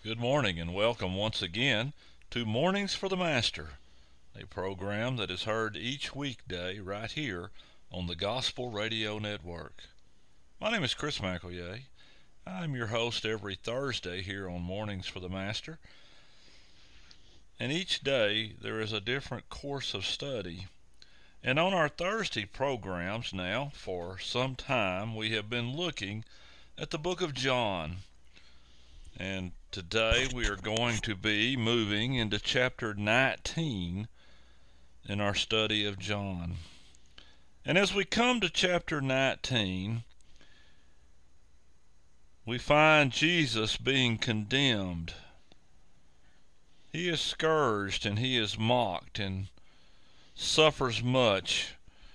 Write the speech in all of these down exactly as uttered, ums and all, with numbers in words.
Good morning and welcome once again to Mornings for the Master, a program that is heard each weekday right here on the Gospel Radio Network. My name is Chris McElroy. I'm your host every Thursday here on Mornings for the Master, and each day there is a different course of study. And on our Thursday programs now, for some time, we have been looking at the book of John. And today we are going to be moving into chapter nineteen in our study of John. And as we come to chapter nineteen, we find Jesus being condemned. He is scourged and he is mocked and suffers much.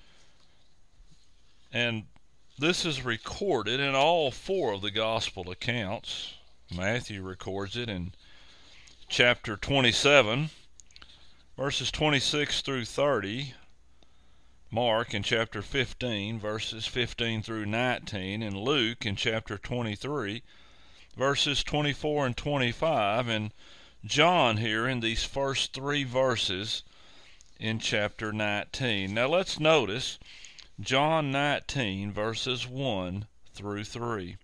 And this is recorded in all four of the gospel accounts. Matthew records it in chapter twenty-seven, verses twenty-six through thirty. Mark in chapter fifteen, verses fifteen through nineteen. And Luke in chapter twenty-three, verses twenty-four and twenty-five. And John here in these first three verses in chapter nineteen. Now let's notice John nineteen, verses one through three.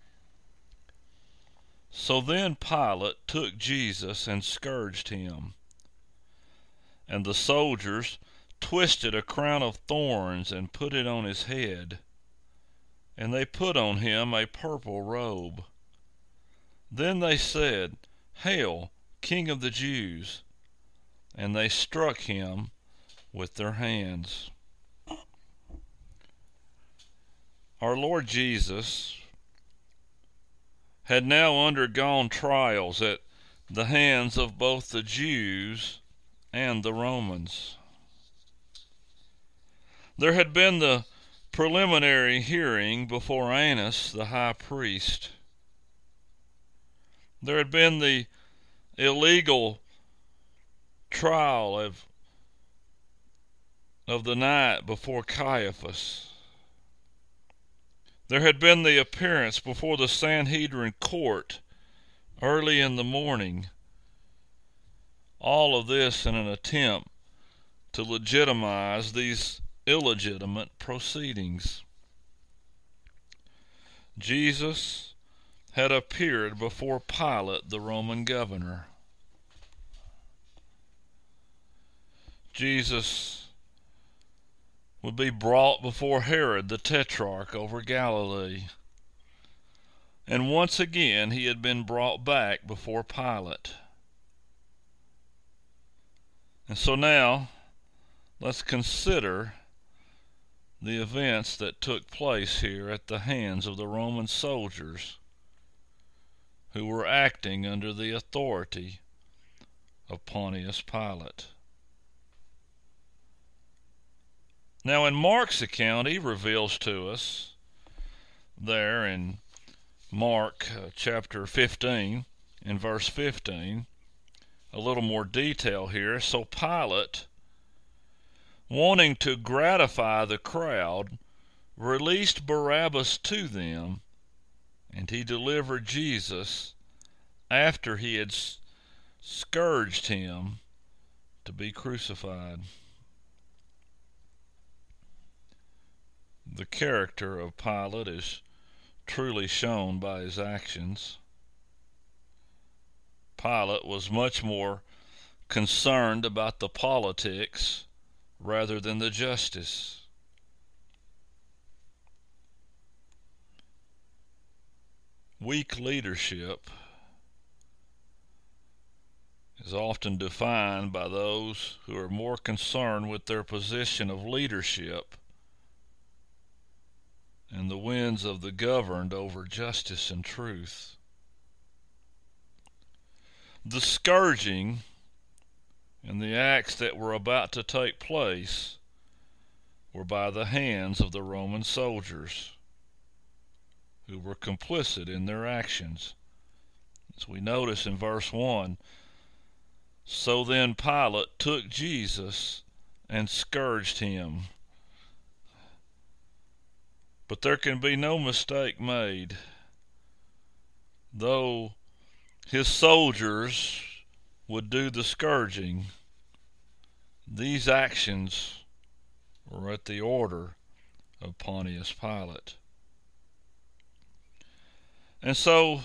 So then Pilate took Jesus and scourged him. And the soldiers twisted a crown of thorns and put it on his head. And they put on him a purple robe. Then they said, "Hail, King of the Jews!" And they struck him with their hands. Our Lord Jesus had now undergone trials at the hands of both the Jews and the Romans. There had been the preliminary hearing before Annas, the high priest. There had been the illegal trial of, of the night before Caiaphas. There had been the appearance before the Sanhedrin court early in the morning. All of this in an attempt to legitimize these illegitimate proceedings. Jesus had appeared before Pilate, the Roman governor. Jesus would be brought before Herod the Tetrarch over Galilee. And once again he had been brought back before Pilate. And so now let's consider the events that took place here at the hands of the Roman soldiers who were acting under the authority of Pontius Pilate. Now in Mark's account, he reveals to us there in Mark uh, chapter fifteen, in verse fifteen, a little more detail here. So Pilate, wanting to gratify the crowd, released Barabbas to them, and he delivered Jesus after he had scourged him to be crucified. The character of Pilate is truly shown by his actions. Pilate was much more concerned about the politics rather than the justice. Weak leadership is often defined by those who are more concerned with their position of leadership and the winds of the governed over justice and truth. The scourging and the acts that were about to take place were by the hands of the Roman soldiers who were complicit in their actions. As we notice in verse one, so then Pilate took Jesus and scourged him. But there can be no mistake made. Though his soldiers would do the scourging, these actions were at the order of Pontius Pilate. And so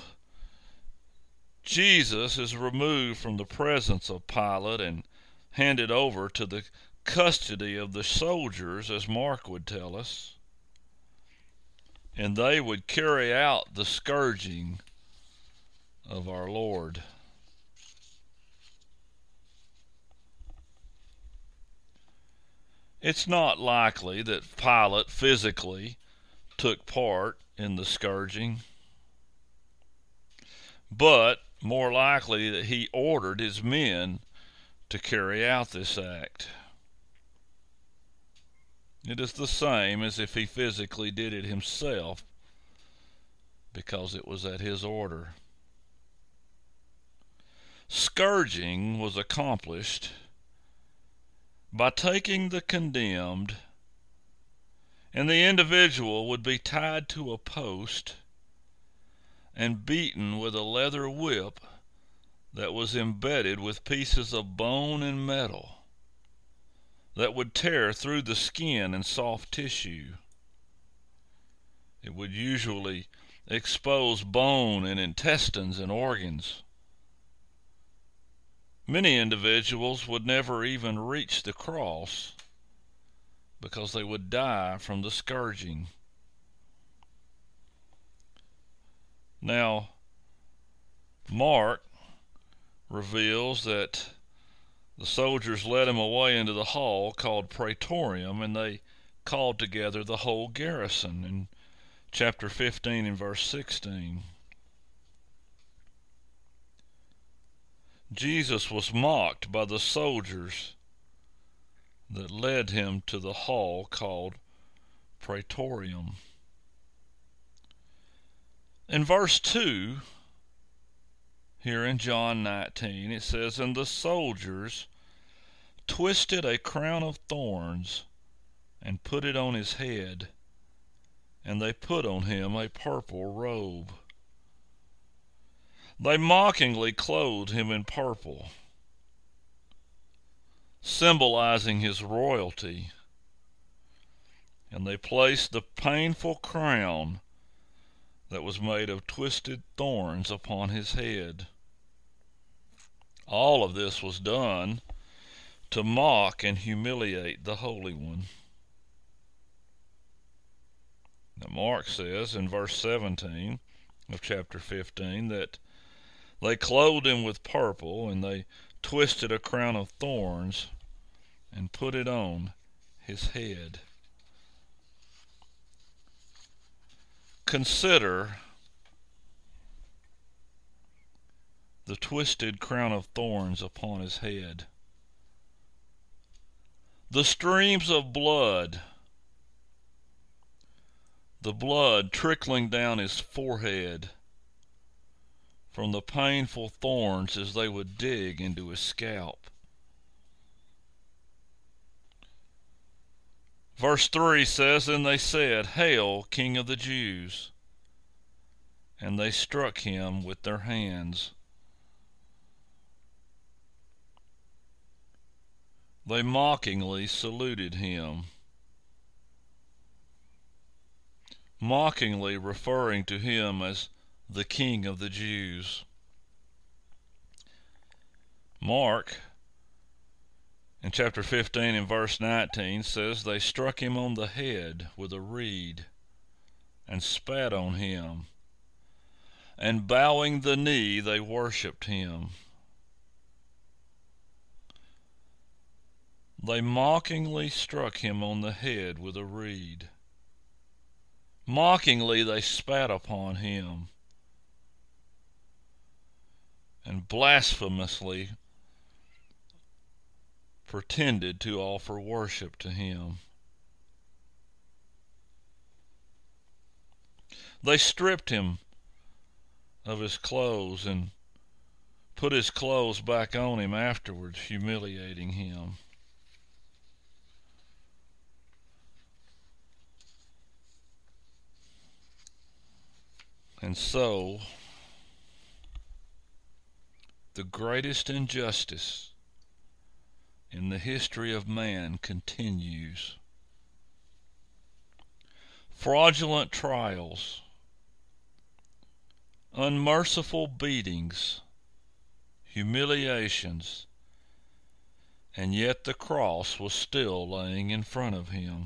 Jesus is removed from the presence of Pilate and handed over to the custody of the soldiers, as Mark would tell us, and they would carry out the scourging of our Lord. It's not likely that Pilate physically took part in the scourging, but more likely that he ordered his men to carry out this act. It is the same as if he physically did it himself, because it was at his order. Scourging was accomplished by taking the condemned, and the individual would be tied to a post and beaten with a leather whip that was embedded with pieces of bone and metal that would tear through the skin and soft tissue. It would usually expose bone and intestines and organs. Many individuals would never even reach the cross because they would die from the scourging. Now, Mark reveals that the soldiers led him away into the hall called Praetorium, and they called together the whole garrison in chapter fifteen and verse sixteen. Jesus was mocked by the soldiers that led him to the hall called Praetorium. In verse two, here in John nineteen, it says, "And the soldiers twisted a crown of thorns and put it on his head, and they put on him a purple robe." They mockingly clothed him in purple, symbolizing his royalty, and they placed the painful crown that was made of twisted thorns upon his head. All of this was done to mock and humiliate the Holy One. Now Mark says in verse seventeen of chapter fifteen that they clothed him with purple, and they twisted a crown of thorns and put it on his head. Consider the twisted crown of thorns upon his head. The streams of blood, the blood trickling down his forehead from the painful thorns as they would dig into his scalp. Verse three says, "And they said, 'Hail, King of the Jews!' And they struck him with their hands." They mockingly saluted him, mockingly referring to him as the King of the Jews. Mark, in chapter fifteen and verse nineteen, says they struck him on the head with a reed and spat on him, and bowing the knee they worshipped him. They mockingly struck him on the head with a reed. Mockingly they spat upon him, and blasphemously pretended to offer worship to him. They stripped him of his clothes and put his clothes back on him afterwards, humiliating him. And so the greatest injustice in the history of man continues. Fraudulent trials, unmerciful beatings, humiliations, and yet the cross was still laying in front of him.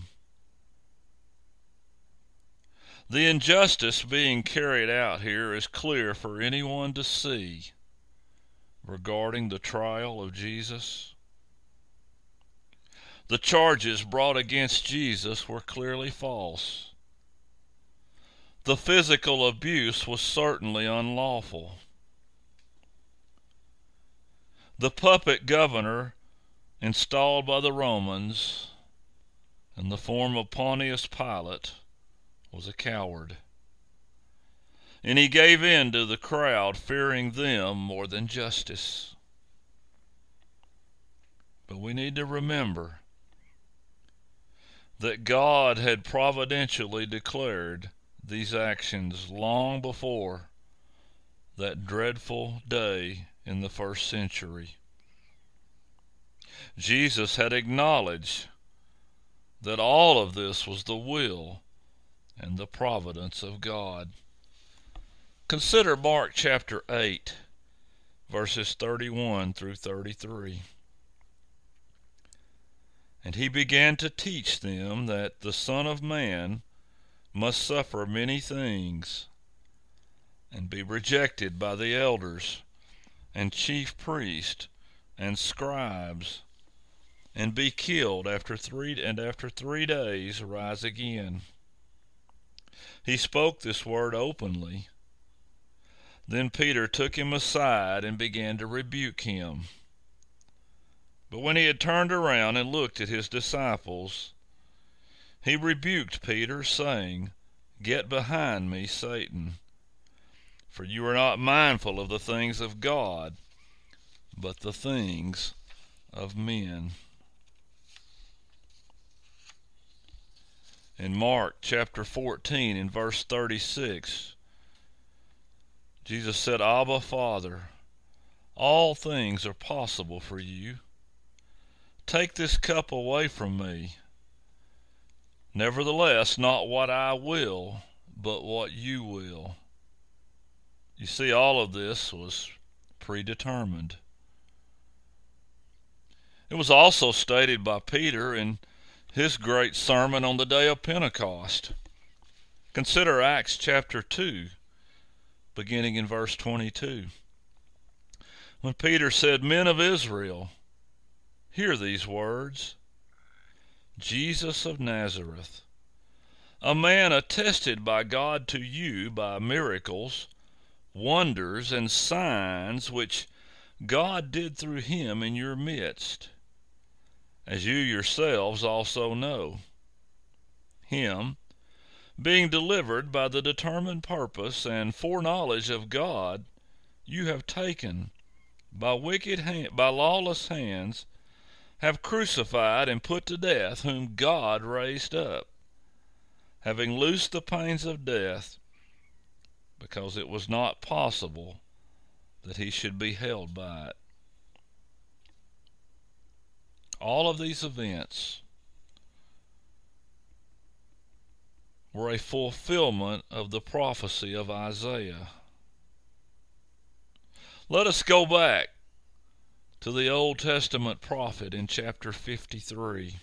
The injustice being carried out here is clear for anyone to see regarding the trial of Jesus. The charges brought against Jesus were clearly false. The physical abuse was certainly unlawful. The puppet governor installed by the Romans in the form of Pontius Pilate was a coward, and he gave in to the crowd, fearing them more than justice. But we need to remember that God had providentially declared these actions long before that dreadful day in the first century. Jesus had acknowledged that all of this was the will and the providence of God. Consider Mark chapter eight, verses thirty-one through thirty-three. And he began to teach them that the Son of Man must suffer many things, and be rejected by the elders and chief priests and scribes, and be killed after three and after three days rise again. He spoke this word openly. Then Peter took him aside and began to rebuke him. But when he had turned around and looked at his disciples, he rebuked Peter, saying, "Get behind me, Satan, for you are not mindful of the things of God, but the things of men." In Mark chapter fourteen, in verse thirty-six, Jesus said, "Abba, Father, all things are possible for you. Take this cup away from me. Nevertheless, not what I will, but what you will." You see, all of this was predetermined. It was also stated by Peter in his great sermon on the day of Pentecost. Consider Acts chapter two, beginning in verse twenty-two. When Peter said, "Men of Israel, hear these words. Jesus of Nazareth, a man attested by God to you by miracles, wonders, and signs which God did through him in your midst, as you yourselves also know. Him, being delivered by the determined purpose and foreknowledge of God, you have taken by wicked hand, by lawless hands, have crucified and put to death, whom God raised up, having loosed the pains of death, because it was not possible that he should be held by it." All of these events were a fulfillment of the prophecy of Isaiah. Let us go back to the Old Testament prophet in chapter fifty-three.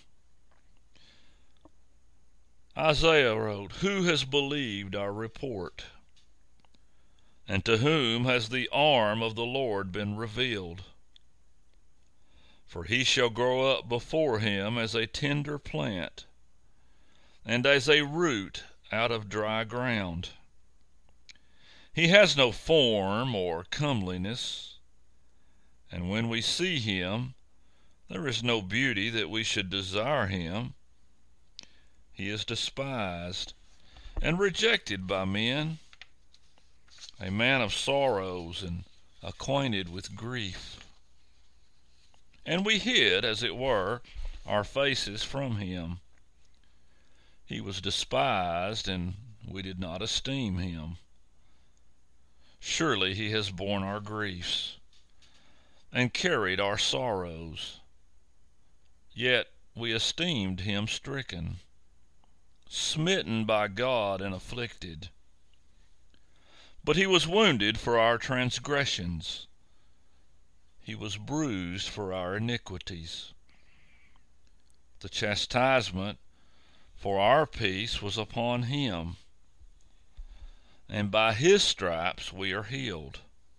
Isaiah wrote, "Who has believed our report? And to whom has the arm of the Lord been revealed? For he shall grow up before him as a tender plant, and as a root out of dry ground. He has no form or comeliness, and when we see him, there is no beauty that we should desire him. He is despised and rejected by men, a man of sorrows and acquainted with grief. And we hid, as it were, our faces from him. He was despised, and we did not esteem him. Surely he has borne our griefs and carried our sorrows. Yet we esteemed him stricken, smitten by God and afflicted. But he was wounded for our transgressions. He was bruised for our iniquities. The chastisement for our peace was upon him, and by his stripes we are healed.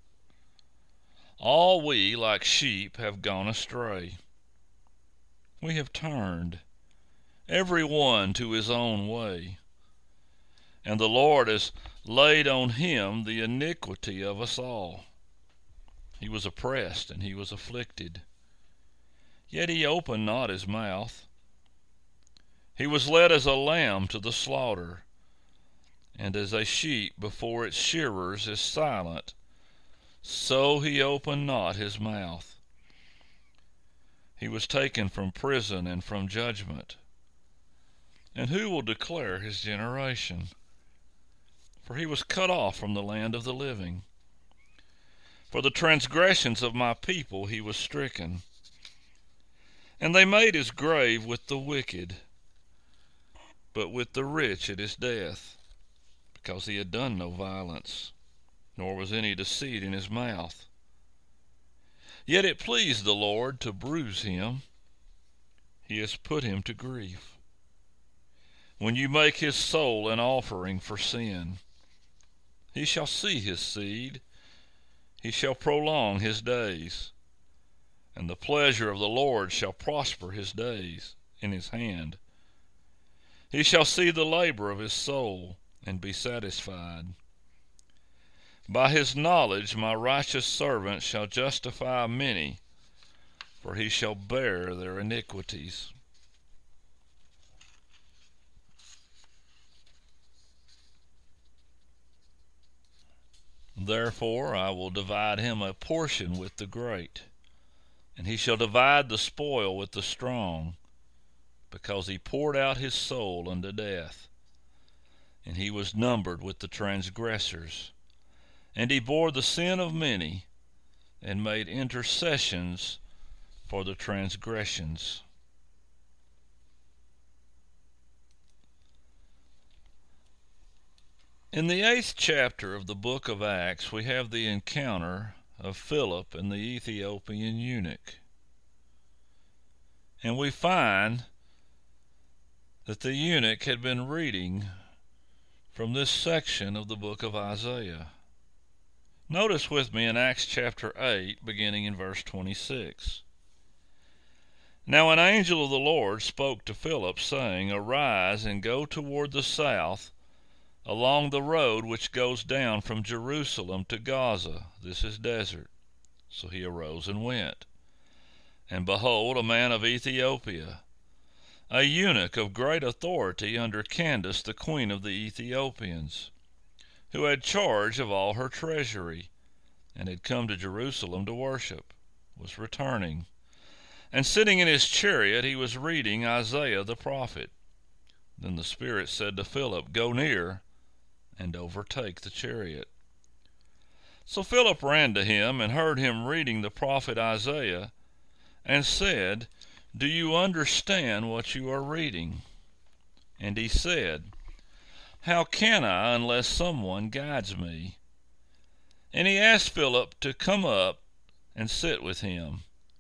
All we, like sheep, have gone astray. We have turned, every one to his own way, and the Lord has laid on him the iniquity of us all. He was oppressed and he was afflicted, yet he opened not his mouth. He was led as a lamb to the slaughter, and as a sheep before its shearers is silent, so he opened not his mouth. He was taken from prison and from judgment. And who will declare his generation? For he was cut off from the land of the living. For the transgressions of my people he was stricken. And they made his grave with the wicked, but with the rich at his death, because he had done no violence, nor was any deceit in his mouth. Yet it pleased the Lord to bruise him. He has put him to grief. When you make his soul an offering for sin, he shall see his seed. He shall prolong his days, and the pleasure of the Lord shall prosper his days in his hand. He shall see the labor of his soul and be satisfied. By his knowledge my righteous servant shall justify many, for he shall bear their iniquities. Therefore I will divide him a portion with the great, and he shall divide the spoil with the strong, because he poured out his soul unto death, and he was numbered with the transgressors. And he bore the sin of many, and made intercessions for the transgressions. In the eighth chapter of the book of Acts, we have the encounter of Philip and the Ethiopian eunuch. And we find that the eunuch had been reading from this section of the book of Isaiah. Notice with me in Acts chapter eight, beginning in verse twenty-six. Now an angel of the Lord spoke to Philip, saying, Arise and go toward the south, along the road which goes down from Jerusalem to Gaza. This is desert. So he arose and went. And behold, a man of Ethiopia, a eunuch of great authority under Candace, the queen of the Ethiopians, who had charge of all her treasury, and had come to Jerusalem to worship, was returning. And sitting in his chariot, he was reading Isaiah the prophet. Then the Spirit said to Philip, Go near and overtake the chariot. So Philip ran to him and heard him reading the prophet Isaiah, and said, Do you understand what you are reading? And he said, How can I unless someone guides me? And he asked Philip to come up and sit with him.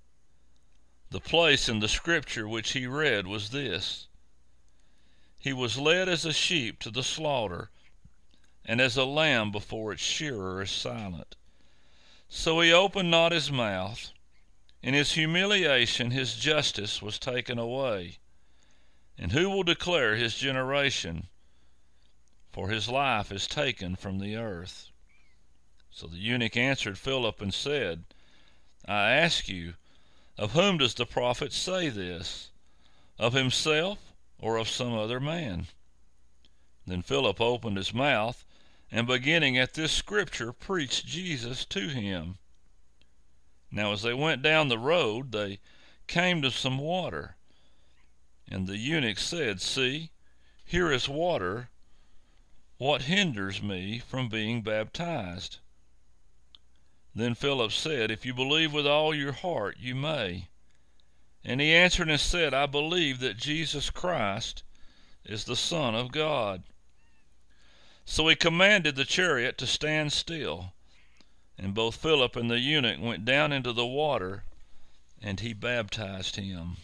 The place in the scripture which he read was this: He was led as a sheep to the slaughter, and as a lamb before its shearer is silent. So he opened not his mouth. In his humiliation his justice was taken away. And who will declare his generation? For his life is taken from the earth. So the eunuch answered Philip and said, I ask you, of whom does the prophet say this? Of himself or of some other man? Then Philip opened his mouth, and beginning at this scripture, preached Jesus to him. Now as they went down the road, they came to some water. And the eunuch said, See, here is water. What hinders me from being baptized? Then Philip said, If you believe with all your heart, you may. And he answered and said, I believe that Jesus Christ is the Son of God. So he commanded the chariot to stand still. And both Philip and the eunuch went down into the water, and he baptized him.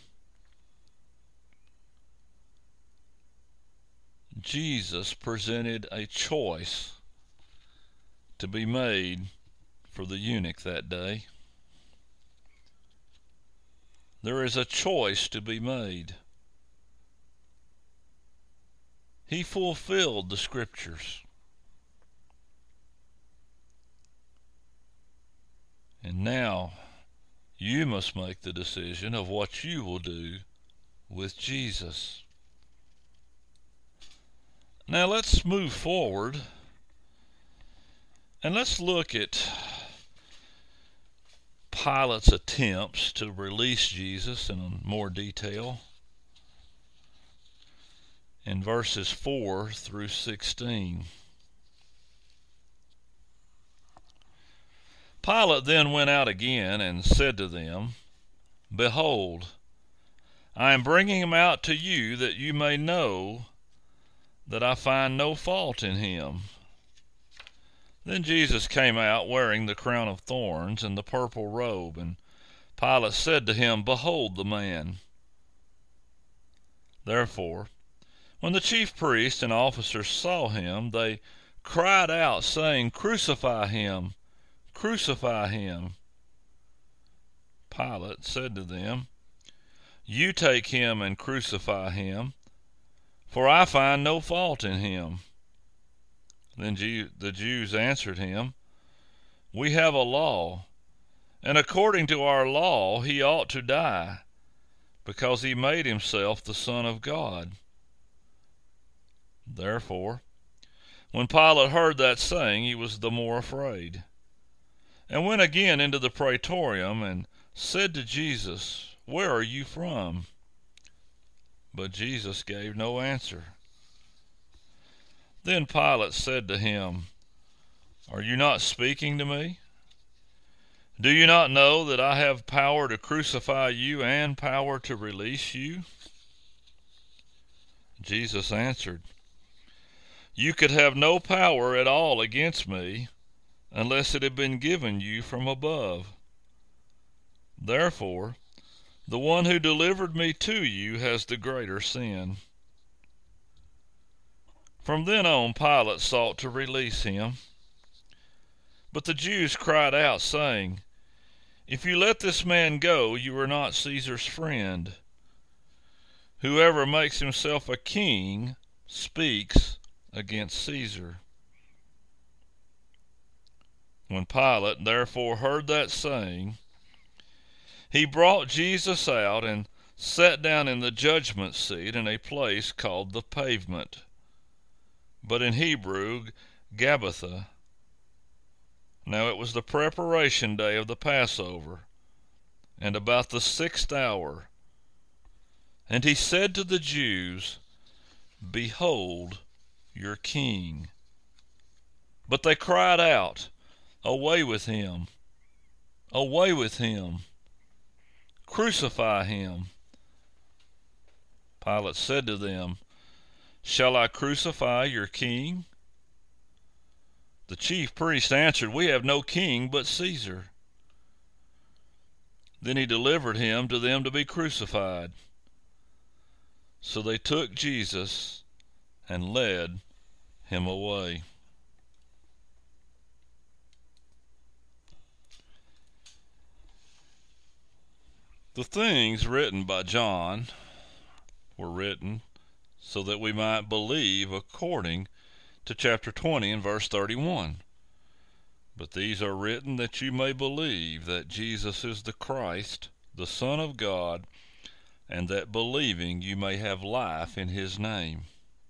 Jesus presented a choice to be made for the eunuch that day. There is a choice to be made. He fulfilled the Scriptures. And now you must make the decision of what you will do with Jesus. Now let's move forward and let's look at Pilate's attempts to release Jesus in more detail in verses four through sixteen. Pilate then went out again and said to them, Behold, I am bringing him out to you that you may know that I find no fault in him. Then Jesus came out wearing the crown of thorns and the purple robe, and Pilate said to him, Behold the man. Therefore, when the chief priests and officers saw him, they cried out, saying, Crucify him! Crucify him! Pilate said to them, You take him and crucify him, for I find no fault in him. Then the Jews answered him, We have a law, and according to our law he ought to die, because he made himself the Son of God. Therefore, when Pilate heard that saying, he was the more afraid, and went again into the praetorium, and said to Jesus, Where are you from? But Jesus gave no answer. Then Pilate said to him, Are you not speaking to me? Do you not know that I have power to crucify you and power to release you? Jesus answered, You could have no power at all against me unless it had been given you from above. Therefore, the one who delivered me to you has the greater sin. From then on, Pilate sought to release him. But the Jews cried out, saying, If you let this man go, you are not Caesar's friend. Whoever makes himself a king speaks against Caesar. When Pilate therefore heard that saying, he brought Jesus out and sat down in the judgment seat in a place called the Pavement, but in Hebrew, Gabbatha. Now it was the preparation day of the Passover, and about the sixth hour. And he said to the Jews, Behold your king. But they cried out, Away with him! Away with him! Crucify him! Pilate said to them, Shall I crucify your king? The chief priest answered, We have no king but Caesar. Then he delivered him to them to be crucified. So they took Jesus and led him away. The things written by John were written so that we might believe according to chapter twenty and verse thirty-one. But these are written that you may believe that Jesus is the Christ, the Son of God, and that believing you may have life in his name.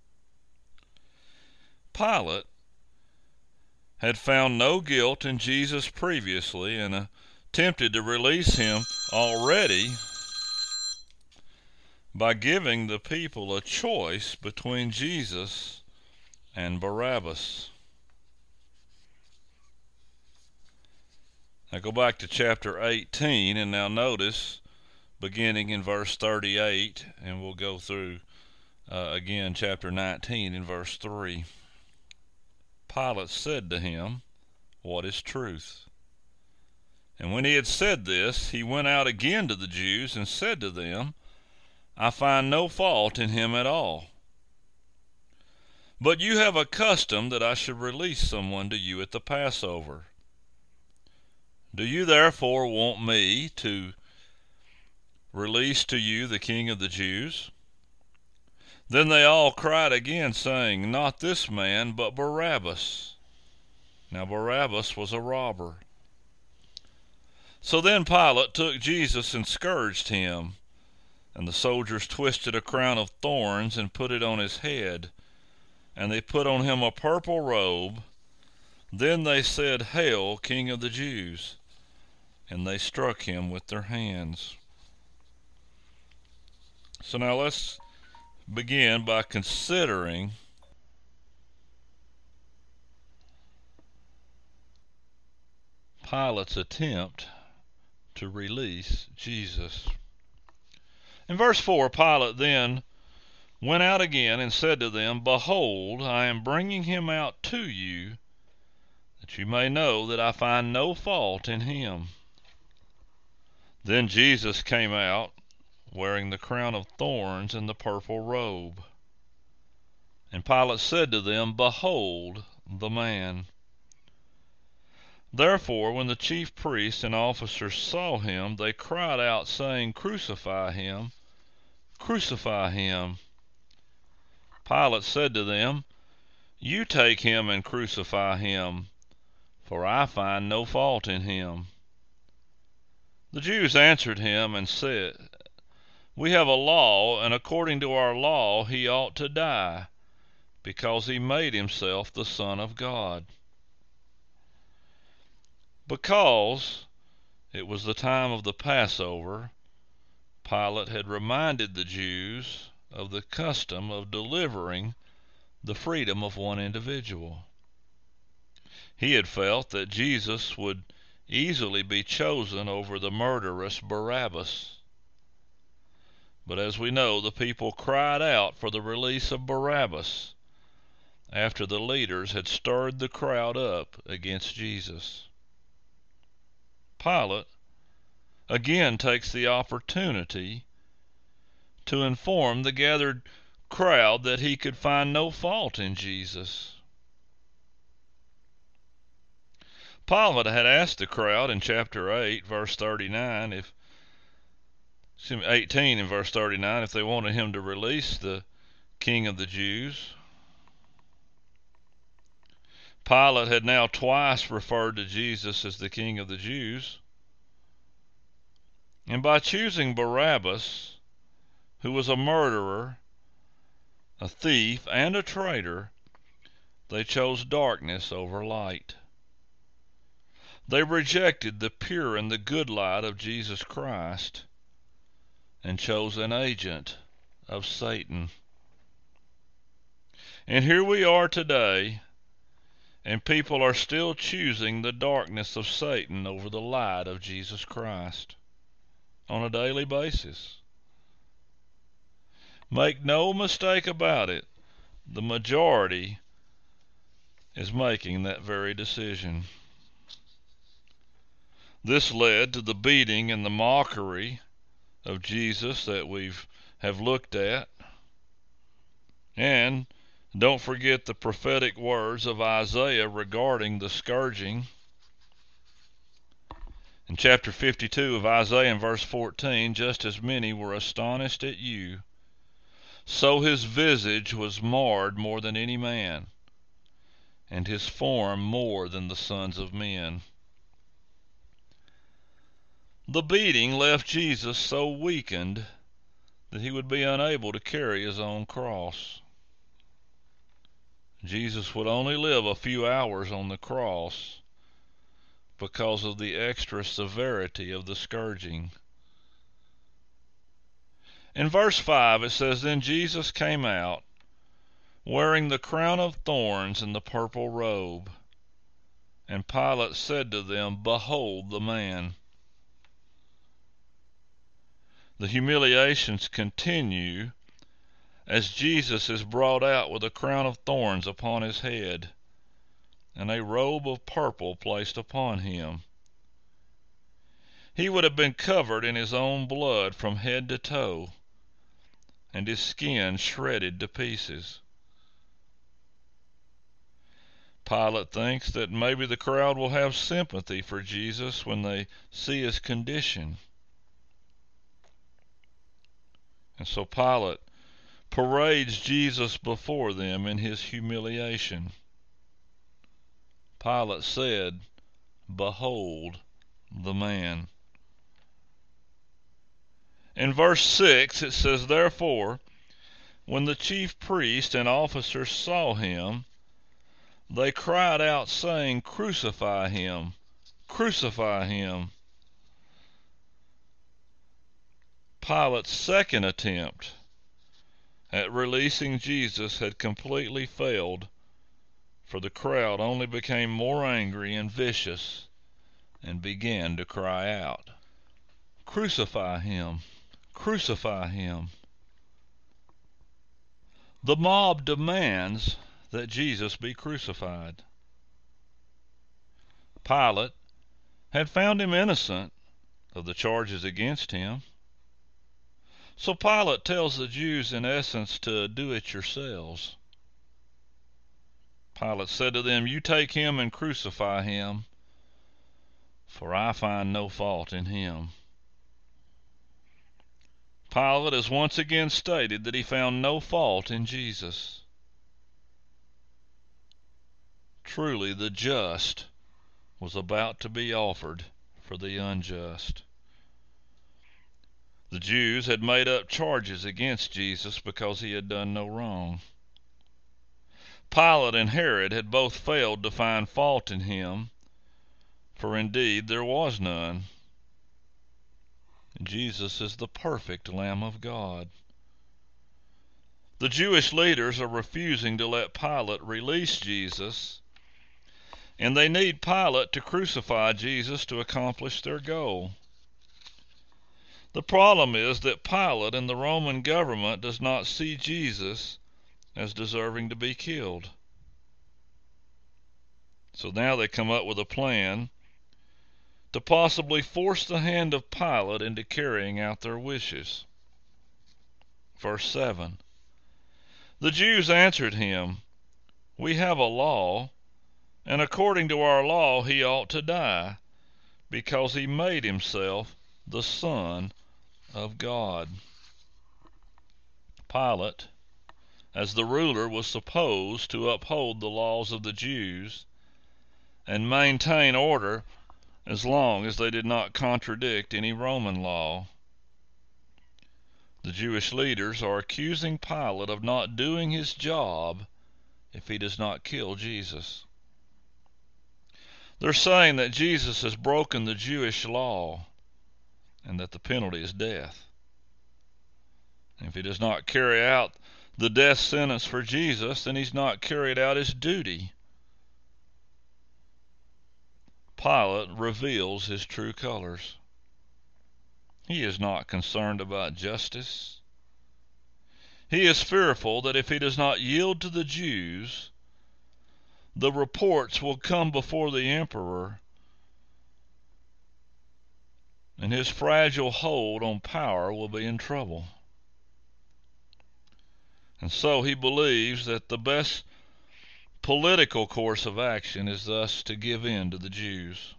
Pilate had found no guilt in Jesus previously and attempted to release him already by giving the people a choice between Jesus and Barabbas. Now go back to chapter eighteen, and now notice, beginning in verse thirty-eight, and we'll go through uh, again chapter nineteen in verse three. Pilate said to him, "What is truth?" And when he had said this, he went out again to the Jews and said to them, "I find no fault in him at all. But you have a custom that I should release someone to you at the Passover. Do you therefore want me to release to you the King of the Jews?" Then they all cried again, saying, "Not this man, but Barabbas." Now Barabbas was a robber. So then Pilate took Jesus and scourged him. And the soldiers twisted a crown of thorns and put it on his head. And they put on him a purple robe. Then they said, "Hail, King of the Jews!" And they struck him with their hands. So now let's begin by considering Pilate's attempt to release Jesus. In verse four, Pilate then went out again and said to them, "Behold, I am bringing him out to you, that you may know that I find no fault in him." Then Jesus came out, wearing the crown of thorns and the purple robe. And Pilate said to them, "Behold the man." Therefore, when the chief priests and officers saw him, they cried out, saying, "Crucify him! Crucify him!" Pilate said to them, "You take him and crucify him, for I find no fault in him." The Jews answered him and said, "We have a law, and according to our law he ought to die, because he made himself the Son of God." Because it was the time of the Passover, Pilate had reminded the Jews of the custom of delivering the freedom of one individual. He had felt that Jesus would easily be chosen over the murderous Barabbas. But as we know, the people cried out for the release of Barabbas after the leaders had stirred the crowd up against Jesus. Pilate again takes the opportunity to inform the gathered crowd that he could find no fault in Jesus. Pilate had asked the crowd in chapter eight, verse thirty-nine, if eighteen and verse thirty-nine, if they wanted him to release the King of the Jews. Pilate had now twice referred to Jesus as the King of the Jews. And by choosing Barabbas, who was a murderer, a thief, and a traitor, they chose darkness over light. They rejected the pure and the good light of Jesus Christ and chose an agent of Satan. And here we are today, and people are still choosing the darkness of Satan over the light of Jesus Christ on a daily basis. Make no mistake about it, the majority is making that very decision. This led to the beating and the mockery of Jesus that we've have looked at. And don't forget the prophetic words of Isaiah regarding the scourging. In chapter fifty-two of Isaiah, in verse fourteen, "Just as many were astonished at you, so his visage was marred more than any man, and his form more than the sons of men." The beating left Jesus so weakened that he would be unable to carry his own cross. Jesus would only live a few hours on the cross because of the extra severity of the scourging. In verse five it says, "Then Jesus came out, wearing the crown of thorns and the purple robe. And Pilate said to them, Behold the man. The humiliations continue as Jesus is brought out with a crown of thorns upon his head and a robe of purple placed upon him. He would have been covered in his own blood from head to toe, and his skin shredded to pieces. Pilate thinks that maybe the crowd will have sympathy for Jesus when they see his condition. And so Pilate parades Jesus before them in his humiliation. Pilate said, Behold the man. In verse six it says, Therefore, when the chief priests and officers saw him, they cried out, saying, Crucify him! Crucify him! Pilate's second attempt at releasing Jesus had completely failed, for the crowd only became more angry and vicious and began to cry out, Crucify him! Crucify him! The mob demands that Jesus be crucified. Pilate had found him innocent of the charges against him. So Pilate tells the Jews in essence to do it yourselves. Pilate said to them, You take him and crucify him, for I find no fault in him. Pilate has once again stated that he found no fault in Jesus. Truly, the just was about to be offered for the unjust. The Jews had made up charges against Jesus because he had done no wrong. Pilate and Herod had both failed to find fault in him, for indeed there was none. Jesus is the perfect Lamb of God. The Jewish leaders are refusing to let Pilate release Jesus, and they need Pilate to crucify Jesus to accomplish their goal. The problem is that Pilate and the Roman government does not see Jesus as deserving to be killed. So now they come up with a plan to possibly force the hand of Pilate into carrying out their wishes. Verse seven. The Jews answered him, We have a law, and according to our law he ought to die, because he made himself the Son of God. Pilate, as the ruler, was supposed to uphold the laws of the Jews and maintain order as long as they did not contradict any Roman law. The Jewish leaders are accusing Pilate of not doing his job if he does not kill Jesus. They're saying that Jesus has broken the Jewish law and that the penalty is death. And if he does not carry out the death sentence for Jesus, then he's not carried out his duty. Pilate reveals his true colors. He is not concerned about justice. He is fearful that if he does not yield to the Jews, the reports will come before the emperor, and his fragile hold on power will be in trouble. And so he believes that the best political course of action is thus to give in to the Jews.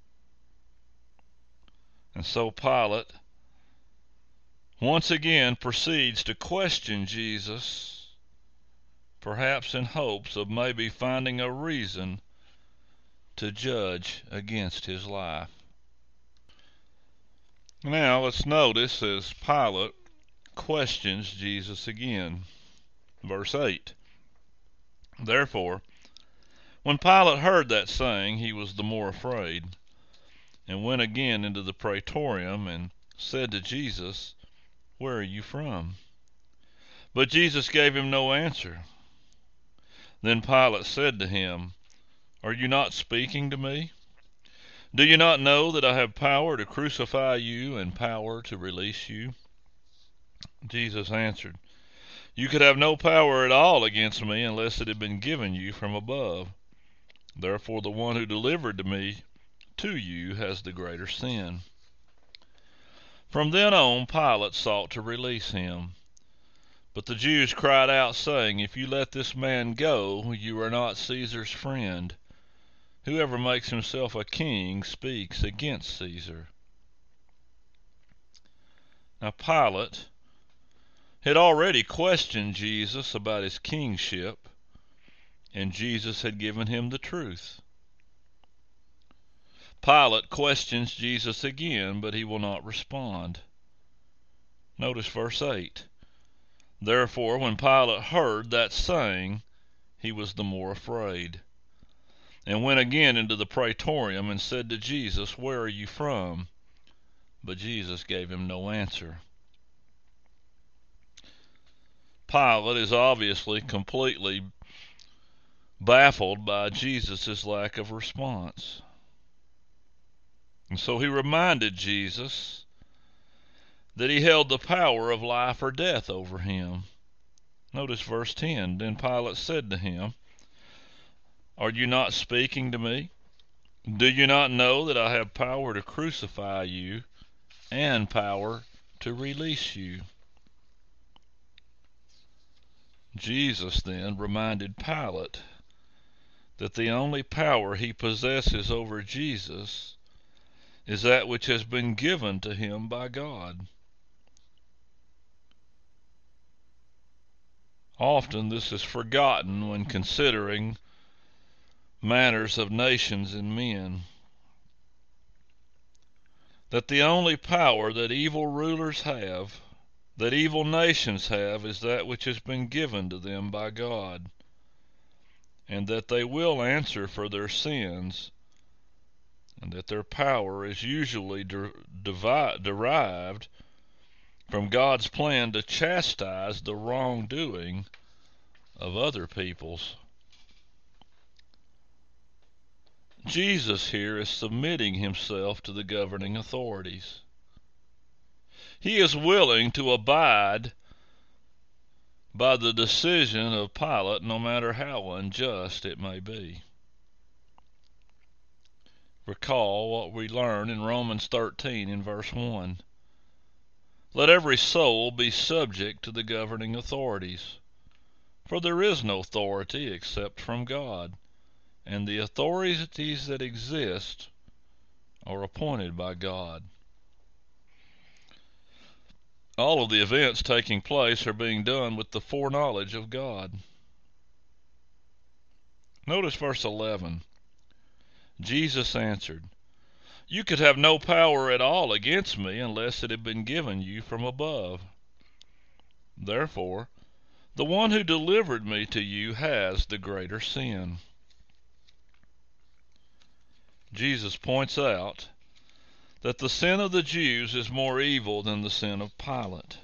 And so Pilate once again proceeds to question Jesus, perhaps in hopes of maybe finding a reason to judge against his life. Now let's notice as Pilate questions Jesus again. Verse eight. Therefore, when Pilate heard that saying, he was the more afraid, and went again into the praetorium, and said to Jesus, Where are you from? But Jesus gave him no answer. Then Pilate said to him, Are you not speaking to me? Do you not know that I have power to crucify you and power to release you?" Jesus answered, "You could have no power at all against me unless it had been given you from above. Therefore the one who delivered me to you has the greater sin." From then on Pilate sought to release him. But the Jews cried out, saying, "If you let this man go, you are not Caesar's friend. Whoever makes himself a king speaks against Caesar." Now Pilate had already questioned Jesus about his kingship, and Jesus had given him the truth. Pilate questions Jesus again, but he will not respond. Notice verse eight. "Therefore, when Pilate heard that saying, he was the more afraid, and went again into the praetorium, and said to Jesus, 'Where are you from?' But Jesus gave him no answer." Pilate is obviously completely baffled by Jesus' lack of response. And so he reminded Jesus that he held the power of life or death over him. Notice verse ten. "Then Pilate said to him, 'Are you not speaking to me? Do you not know that I have power to crucify you and power to release you?' Jesus then reminded Pilate that the only power he possesses over Jesus is that which has been given to him by God. Often this is forgotten when considering matters of nations and men, that the only power that evil rulers have, that evil nations have, is that which has been given to them by God, and that they will answer for their sins, and that their power is usually der- devi- derived from God's plan to chastise the wrongdoing of other peoples. Jesus here is submitting himself to the governing authorities. He is willing to abide by the decision of Pilate, no matter how unjust it may be. Recall what we learn in Romans thirteen in verse one. "Let every soul be subject to the governing authorities, for there is no authority except from God, and the authorities that exist are appointed by God." All of the events taking place are being done with the foreknowledge of God. Notice verse eleven. Jesus answered, "You could have no power at all against me unless it had been given you from above. Therefore, the one who delivered me to you has the greater sin." Jesus points out that the sin of the Jews is more evil than the sin of Pilate.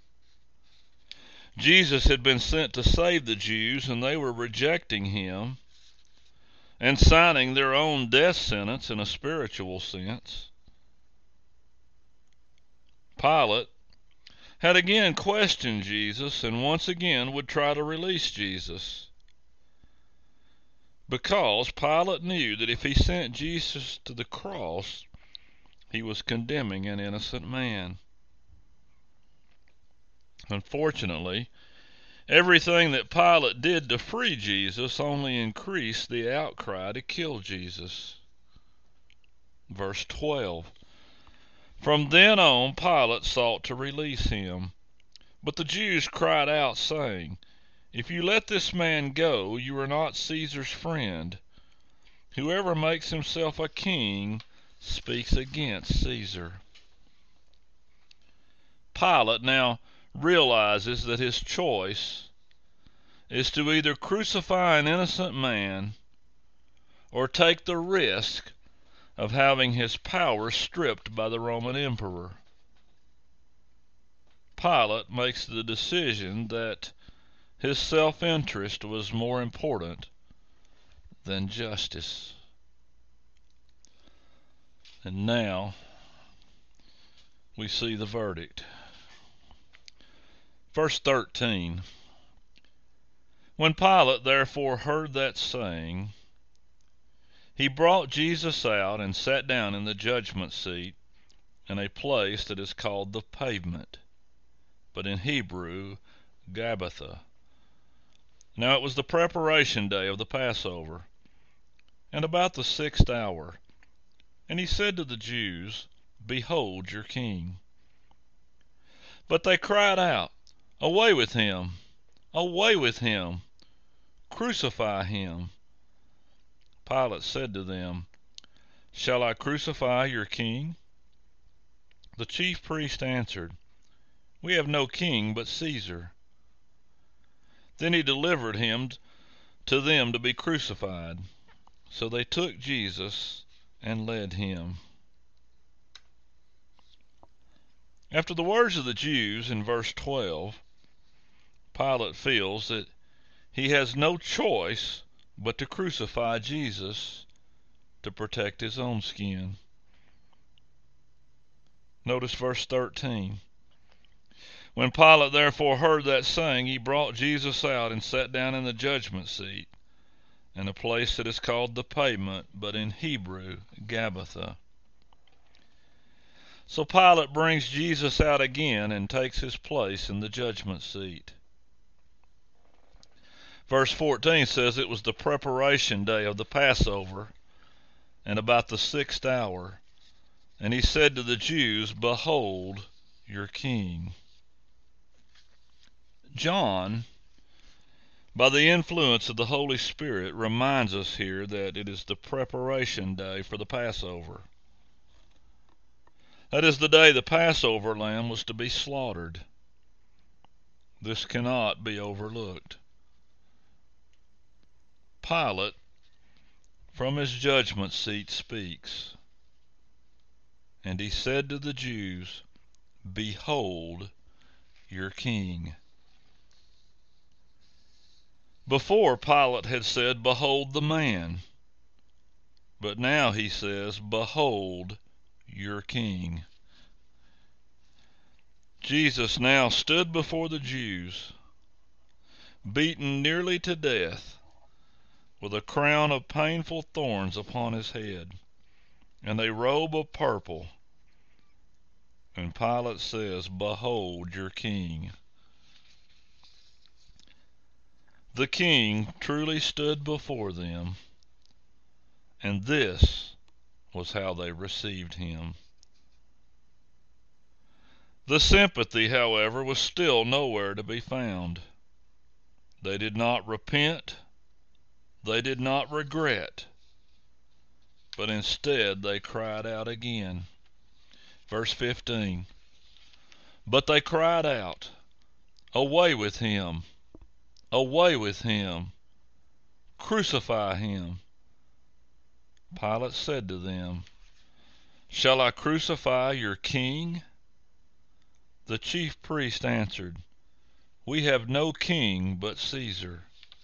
Jesus had been sent to save the Jews, and they were rejecting him and signing their own death sentence in a spiritual sense. Pilate had again questioned Jesus and once again would try to release Jesus, because Pilate knew that if he sent Jesus to the cross, he was condemning an innocent man. Unfortunately, everything that Pilate did to free Jesus only increased the outcry to kill Jesus. Verse twelve. "From then on Pilate sought to release him. But the Jews cried out, saying, 'If you let this man go, you are not Caesar's friend. Whoever makes himself a king speaks against Caesar.'" Pilate now realizes that his choice is to either crucify an innocent man or take the risk of having his power stripped by the Roman emperor. Pilate makes the decision that his self-interest was more important than justice. And now we see the verdict. Verse thirteen. When Pilate therefore heard that saying, he brought Jesus out and sat down in the judgment seat in a place that is called the Pavement, but in Hebrew, Gabbatha. Now it was the preparation day of the Passover, and about the sixth hour. And he said to the Jews, Behold your king. But they cried out, Away with him! Away with him! Crucify him! Pilate said to them, Shall I crucify your king? The chief priest answered, We have no king but Caesar. Then he delivered him to them to be crucified. So they took Jesus and led him. After the words of the Jews in verse twelve, Pilate feels that he has no choice but to crucify Jesus to protect his own skin. Notice verse thirteen. When Pilate therefore heard that saying, he brought Jesus out and sat down in the judgment seat, in a place that is called the Pavement, but in Hebrew, Gabbatha. So Pilate brings Jesus out again and takes his place in the judgment seat. Verse fourteen says it was the preparation day of the Passover, and about the sixth hour. And he said to the Jews, Behold your king. John, by the influence of the Holy Spirit, reminds us here that it is the preparation day for the Passover. That is the day the Passover lamb was to be slaughtered. This cannot be overlooked. Pilate, from his judgment seat, speaks. And he said to the Jews, Behold your king. Before, Pilate had said, Behold the man. But now he says, Behold your king. Jesus now stood before the Jews, beaten nearly to death, with a crown of painful thorns upon his head, and a robe of purple. And Pilate says, Behold your king. The king truly stood before them, and this was how they received him. The sympathy, however, was still nowhere to be found. They did not repent, they did not regret, but instead they cried out again. Verse fifteen, But they cried out, Away with him! Away with him! Crucify him! Pilate said to them, Shall I crucify your king? The chief priest answered, We have no king but Caesar.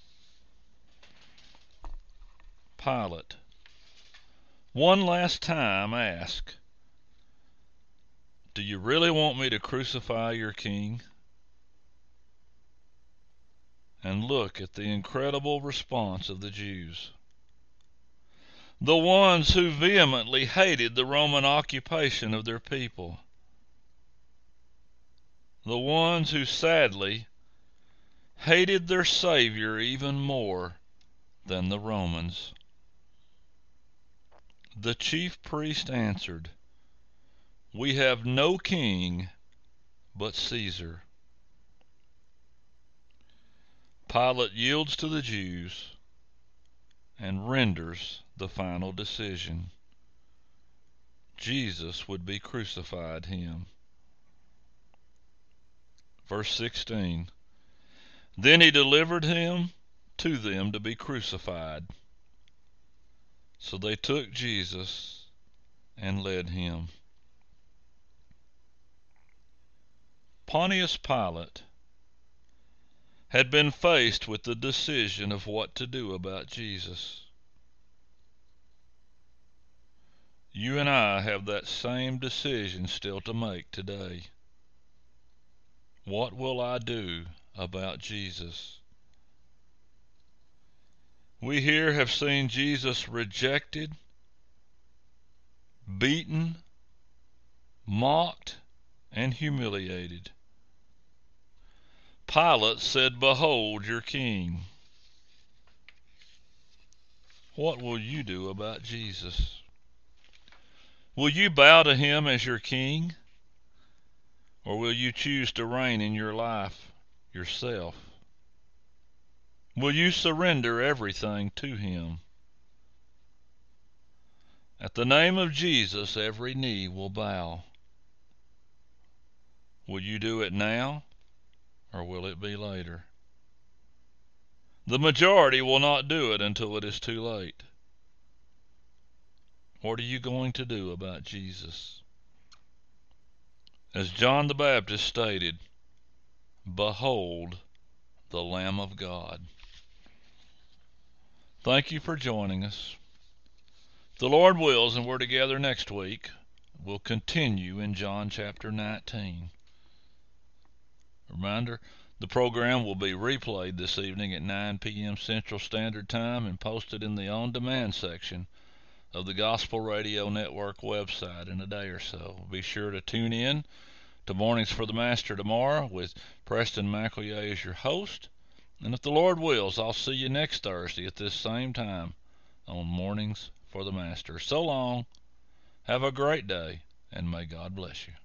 Pilate, one last time, asked, Do you really want me to crucify your king? And look at the incredible response of the Jews. The ones who vehemently hated the Roman occupation of their people. The ones who sadly hated their Savior even more than the Romans. The chief priest answered, We have no king but Caesar. Pilate yields to the Jews and renders the final decision. Jesus would be crucified him. Verse sixteen, Then he delivered him to them to be crucified. So they took Jesus and led him. Pontius Pilate had been faced with the decision of what to do about Jesus. You and I have that same decision still to make today. What will I do about Jesus? We here have seen Jesus rejected, beaten, mocked, and humiliated. Pilate said, "Behold your king." What will you do about Jesus? Will you bow to him as your king? Or will you choose to reign in your life yourself? Will you surrender everything to him? At the name of Jesus, every knee will bow. Will you do it now, or will it be later? The majority will not do it until it is too late. What are you going to do about Jesus? As John the Baptist stated, "Behold the Lamb of God." Thank you for joining us. If the Lord wills, and we're together next week, we'll continue in John chapter nineteen. Reminder, the program will be replayed this evening at nine p.m. Central Standard Time and posted in the on-demand section of the Gospel Radio Network website in a day or so. Be sure to tune in to Mornings for the Master tomorrow with Preston McElroy as your host. And if the Lord wills, I'll see you next Thursday at this same time on Mornings for the Master. So long, have a great day, and may God bless you.